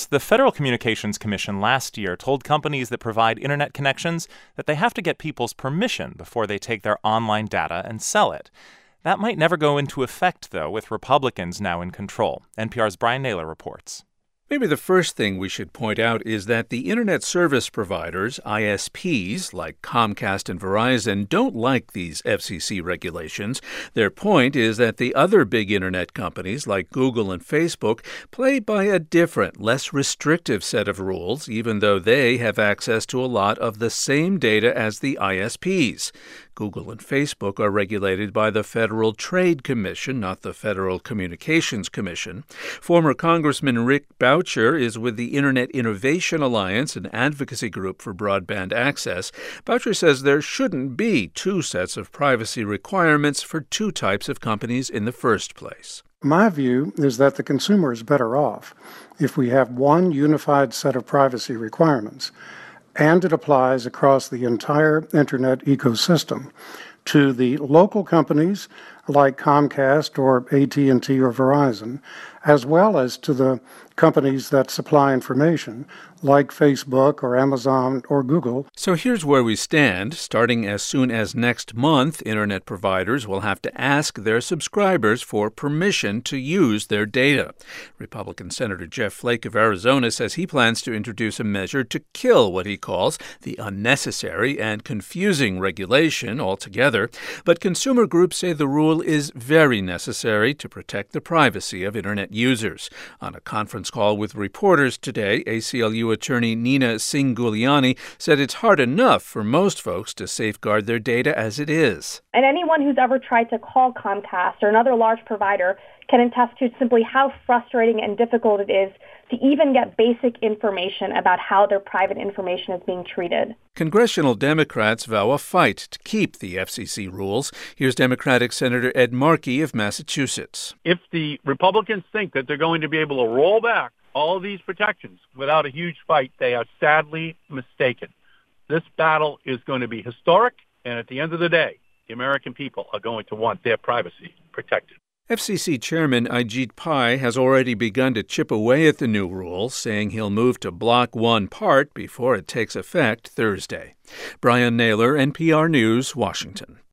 this. The Federal Communications Commission last year told companies that provide internet connections that they have to get people's permission before they take their online data and sell it. That might never go into effect, though, with Republicans now in control. NPR's Brian Naylor reports. Maybe the first thing we should point out is that the Internet service providers, ISPs, like Comcast and Verizon, don't like these FCC regulations. Their point is that the other big Internet companies, like Google and Facebook, play by a different, less restrictive set of rules, even though they have access to a lot of the same data as the ISPs. Google and Facebook are regulated by the Federal Trade Commission, not the Federal Communications Commission. Former Congressman Rick Boucher is with the Internet Innovation Alliance, an advocacy group for broadband access. Boucher says there shouldn't be two sets of privacy requirements for two types of companies in the first place. My view is that the consumer is better off if we have one unified set of privacy requirements, and it applies across the entire Internet ecosystem to the local companies like Comcast or AT&T or Verizon, as well as to the companies that supply information like Facebook or Amazon or Google. So here's where we stand. Starting as soon as next month, Internet providers will have to ask their subscribers for permission to use their data. Republican Senator Jeff Flake of Arizona says he plans to introduce a measure to kill what he calls the unnecessary and confusing regulation altogether. But consumer groups say the rule is very necessary to protect the privacy of Internet users. On a conference call with reporters today, ACLU attorney Nina Singh-Guliani said it's hard enough for most folks to safeguard their data as it is. And anyone who's ever tried to call Comcast or another large provider can attest to simply how frustrating and difficult it is to even get basic information about how their private information is being treated. Congressional Democrats vow a fight to keep the FCC rules. Here's Democratic Senator Ed Markey of Massachusetts. If the Republicans think that they're going to be able to roll back all of these protections without a huge fight, they are sadly mistaken. This battle is going to be historic, and at the end of the day, the American people are going to want their privacy protected. FCC Chairman Ajit Pai has already begun to chip away at the new rule, saying he'll move to block one part before it takes effect Thursday. Brian Naylor, NPR News, Washington.